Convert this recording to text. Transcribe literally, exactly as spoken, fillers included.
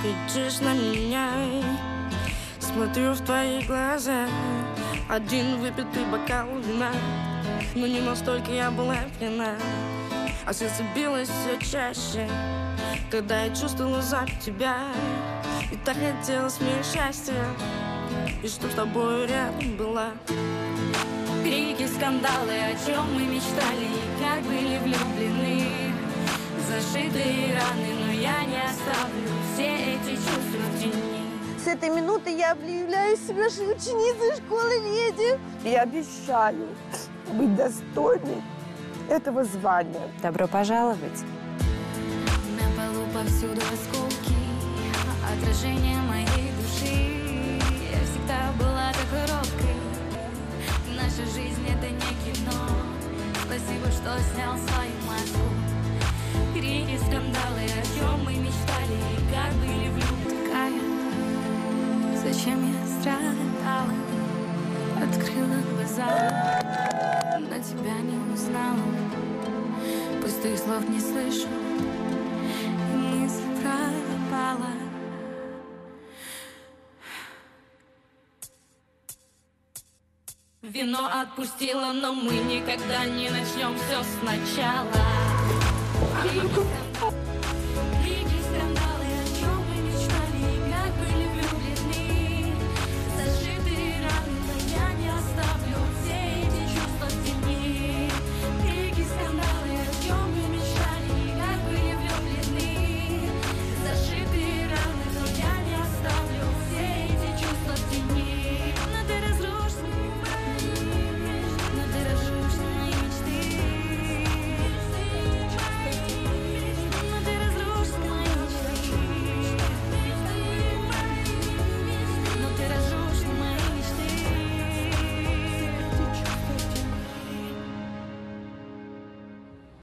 кричишь на меня. Смотрю в твои глаза, один выпитый бокал вина, но не настолько я была пьяна. А сердце билось все чаще, когда я чувствовала запах тебя. И так хотелось мне счастья, и чтоб с тобой рядом была. Крики, скандалы, о чем мы мечтали, и как были влюблены. Зашитые раны, но я не оставлю все эти чувства в тени. С этой минуты я объявляю себя ученицей школы леди. И обещаю быть достойной этого звания. Добро пожаловать. На полу повсюду осколки, отражение моей души. Я всегда была такой робкой. Наша жизнь это не кино. Спасибо, что снял свою маску. Крики, скандалы, о чем мы мечтали, и как были влюблены. Зачем я страдала? Открыла глаза, но тебя не узнала. Пустых слов не слышу, и мысль пропала. Вино отпустило, но мы никогда не начнем все сначала.